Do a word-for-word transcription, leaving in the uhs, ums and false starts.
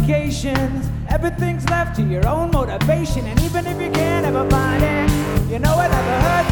obligations. Everything's left to your own motivation, and even if you can't ever find it, you know it never hurts